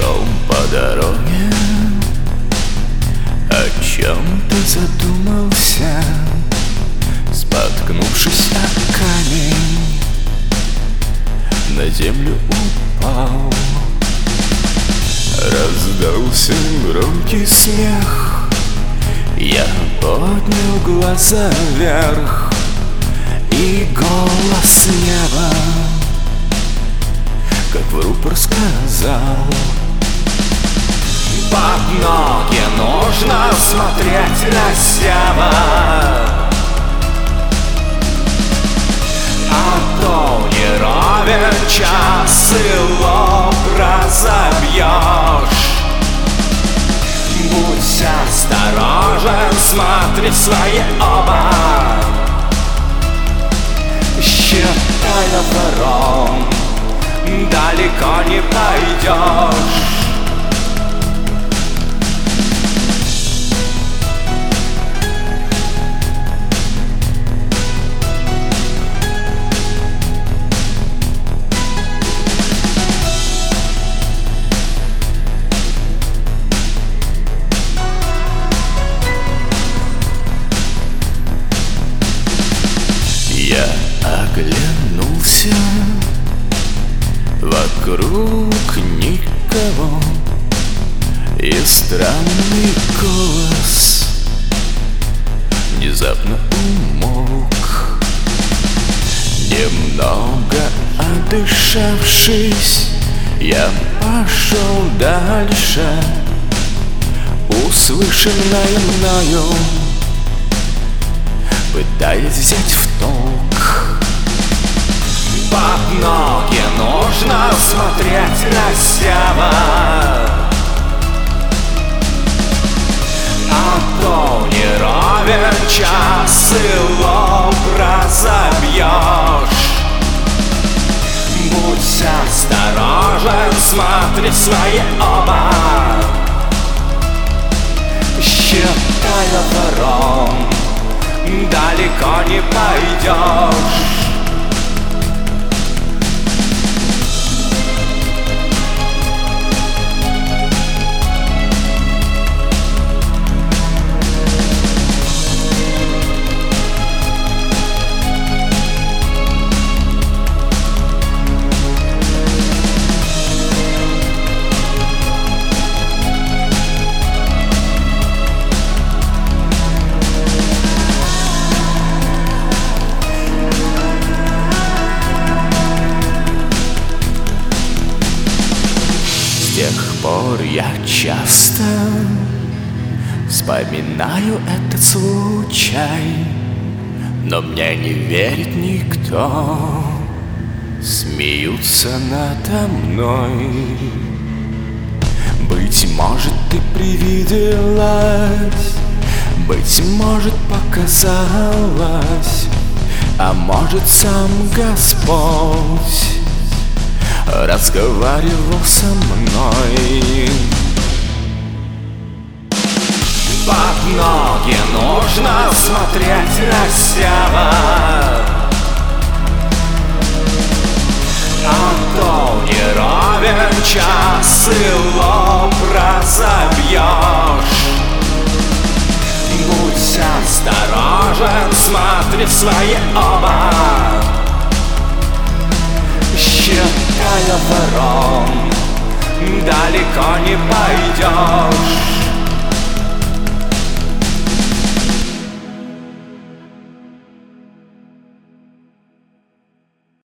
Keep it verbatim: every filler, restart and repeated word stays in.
Шел по дороге, о чем-то задумался, споткнувшись о камень, на землю упал. Раздался громкий смех, я поднял глаза вверх, и голос неба, как в рупор, сказал: под ноги нужно смотреть на север, а то не ровен час и лоб разобьешь. Будь осторожен, смотри в свои оба, считая ворон, далеко не пойдешь. Я оглянулся, вокруг никого, и странный голос внезапно умолк. Немного отдышавшись, я пошел дальше, услышанное мною пытаясь взять в толк. Под ноги нужно смотреть на север, а то не ровен час и лоб разобьешь. Будь осторожен, смотри в свои оба, считая ворон, далеко не пойдешь. С тех пор я часто вспоминаю этот случай, но мне не верит никто, смеются надо мной. Быть может, ты привиделась, быть может, показалось, а может, сам Господь разговаривал со мной. Под ноги нужно смотреть на север, а то не ровен час и лоб разобьешь. Будь осторожен, смотри в свои оба, считая ворон, далеко не пойдешь.